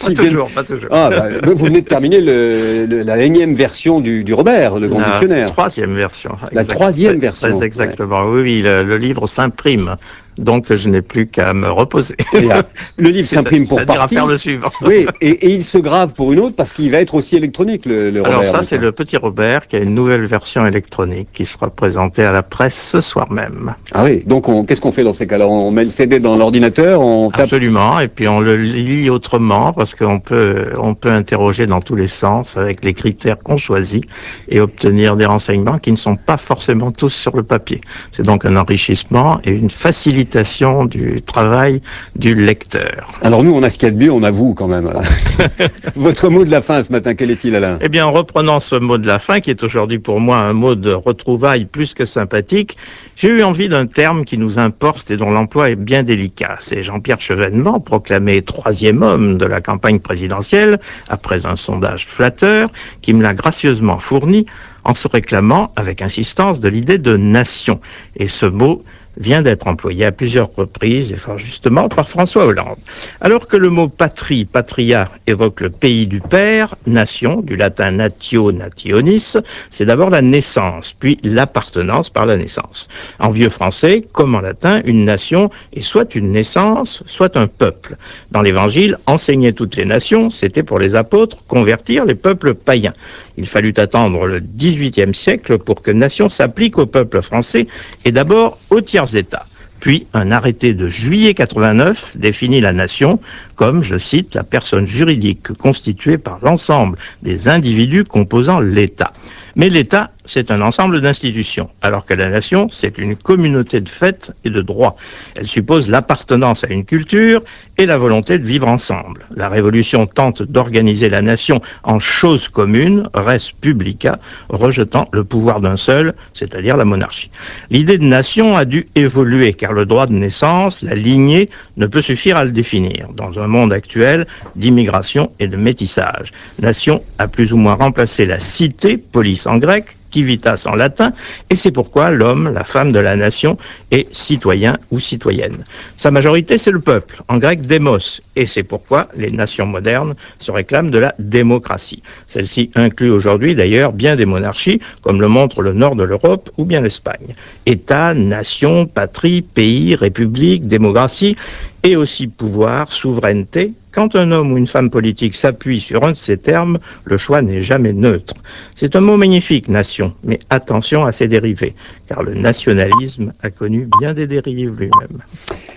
Pas toujours, pas toujours. Ah, vous venez de terminer la énième version du Robert, le grand La dictionnaire. troisième version. La troisième version. Très exactement. Oui, oui, le livre s'imprime. Donc, je n'ai plus qu'à me reposer. Et, le livre s'imprime pour C'est-à-dire à partie. faire le suivant. Oui, et il se grave pour une autre parce qu'il va être aussi électronique, le Alors Robert. ça, c'est le petit Robert qui a une nouvelle version électronique qui sera présentée à la presse ce soir même. Ah oui, donc qu'est-ce qu'on fait dans ces cas-là? On met le CD dans l'ordinateur, on tape. Absolument, et puis on le lit autrement parce qu'on peut, on peut interroger dans tous les sens avec les critères qu'on choisit et obtenir des renseignements qui ne sont pas forcément tous sur le papier. C'est donc un enrichissement et une facilitation du travail du lecteur. Alors nous, on a ce qu'il y a de mieux, on avoue quand même. Votre mot de la fin ce matin, quel est-il, Alain? Eh bien, en reprenant ce mot de la fin, qui est aujourd'hui pour moi un mot de retrouvailles plus que sympathique, j'ai eu envie d'un terme qui nous importe et dont l'emploi est bien délicat. C'est Jean-Pierre Chevènement, proclamé troisième homme de la campagne présidentielle, après un sondage flatteur, qui me l'a gracieusement fourni en se réclamant avec insistance de l'idée de nation. Et ce mot vient d'être employé à plusieurs reprises, et fort justement par François Hollande. Alors que le mot patrie, patria, évoque le pays du père, nation, du latin natio, nationis, c'est d'abord la naissance, puis l'appartenance par la naissance. En vieux français, comme en latin, une nation est soit une naissance, soit un peuple. Dans l'Évangile, enseigner toutes les nations, c'était pour les apôtres convertir les peuples païens. Il fallut attendre le XVIIIe siècle pour que nation s'applique au peuple français et d'abord aux tiers-États. Puis, un arrêté de juillet 89 définit la nation comme, je cite, la personne juridique constituée par l'ensemble des individus composant l'État. Mais l'État, c'est un ensemble d'institutions, alors que la nation, c'est une communauté de faits et de droits. Elle suppose l'appartenance à une culture et la volonté de vivre ensemble. La Révolution tente d'organiser la nation en chose commune, res publica, rejetant le pouvoir d'un seul, c'est-à-dire la monarchie. L'idée de nation a dû évoluer, car le droit de naissance, la lignée, ne peut suffire à le définir. Dans un monde actuel d'immigration et de métissage, nation a plus ou moins remplacé la cité, polis en grec, civitas en latin, et c'est pourquoi l'homme, la femme de la nation, est citoyen ou citoyenne. Sa majorité, c'est le peuple, en grec démos, et c'est pourquoi les nations modernes se réclament de la démocratie. Celle-ci inclut aujourd'hui d'ailleurs bien des monarchies, comme le montre le nord de l'Europe ou bien l'Espagne. État, nation, patrie, pays, république, démocratie, et aussi pouvoir, souveraineté. Quand un homme ou une femme politique s'appuie sur un de ces termes, le choix n'est jamais neutre. C'est un mot magnifique, nation, mais attention à ses dérivés, car le nationalisme a connu bien des dérives lui-même.